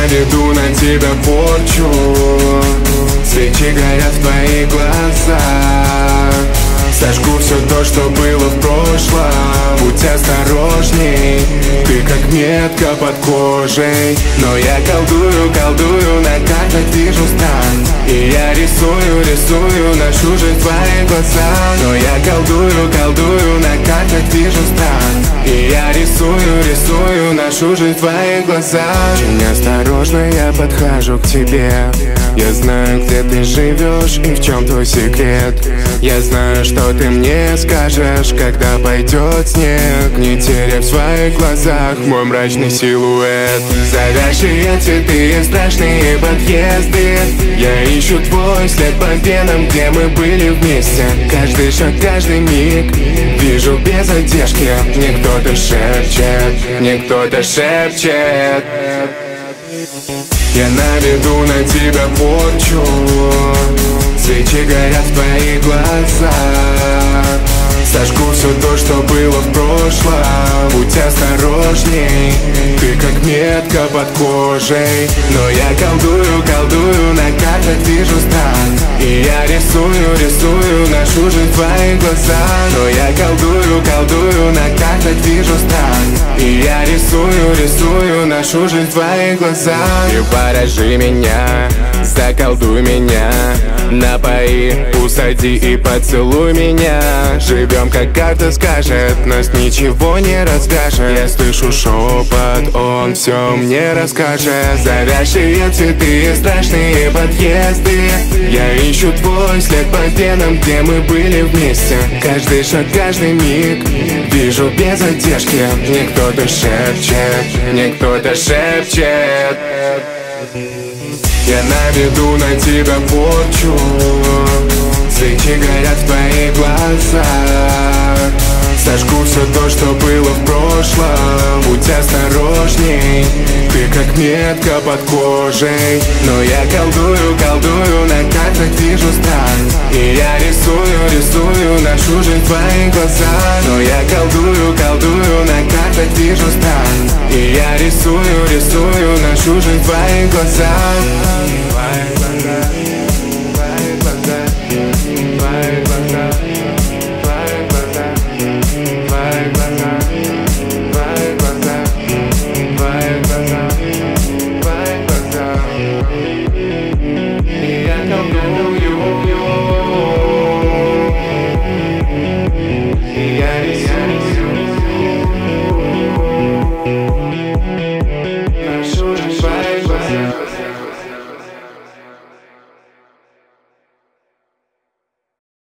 наведу на тебя порчу. Свечи горят в твоих глазах. Сожгу все то, что было в прошлом. Будь осторожней, ты как метка под кожей. Но я колдую, колдую, на картах вижу стан. И я рисую нашу жизнь в твоих глазах. Но я колдую, колдую, на картах вижу стан. И я рисую нашу жизнь в твоих глазах. Очень осторожно я подхожу к тебе. Я знаю, где ты живешь и в чем твой секрет. Я знаю, что ты мне скажешь, когда пойдет снег. Не теряй в своих глазах мой мрачный силуэт. Завязшие цветы и страшные подъезды. Я ищу твой след по венам, где мы были вместе. Каждый шаг, каждый миг вижу без задержки. Мне кто-то шепчет, мне кто-то шепчет. Я наведу на тебя порчу. Свечи горят в твоих глазах. Сожгу все то, что было в прошлом. Будь осторожней, ты как метка под кожей. Но я колдую, колдую, на картах вижу стан. И я рисую нашу жизнь в твоих глазах. Но я колдую, колдую, на картах вижу стан. И я рисую нашу жизнь в твоих глазах. И поражи меня, заколдуй меня, напои, усади и поцелуй меня. Живем, как карта скажет, нас ничего не расскажет. Я слышу шепот, он все мне расскажет. Завязшие цветы и страшные подъезды. Я ищу твой след по венам, где мы были вместе. Каждый шаг, каждый миг вижу без задержки. Мне кто-то шепчет, мне кто-то шепчет. Я наведу на тебя порчу. Свечи горят в твоих глазах. Сожгу все то, что было в прошлом. Будь осторожней, ты как метка под кожей. Но я колдую, колдую, на картах вижу стан. И я рисую нашу жизнь в твоих глазах. Но я колдую, колдую, на картах вижу стан. И я рисую нашу жизнь в твоих глазах. Нашу жизнь в твоих глазах.